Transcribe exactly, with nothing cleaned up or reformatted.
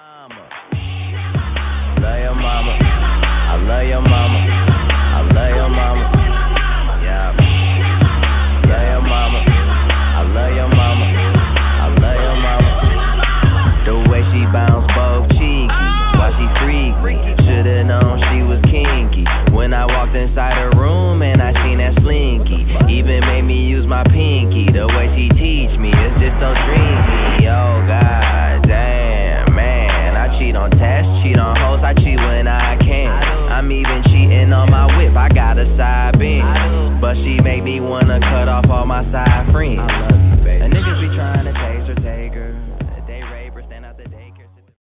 Love your mama. I love your mama. I love your mama. Yeah. Love your mama. I love your mama. I love your mama. The way she bounce both cheeky, why she freaky. Shoulda known she was kinky. When I walked inside her room and I seen that slinky, even made me use my pinky. The way she teach me, it's just so dreamy. Oh God, damn, man. I cheat on tests, cheat on hoes, I cheat when I can. I'm even cheating on my whip, I got a side bend. But she make me wanna cut off all my side friends.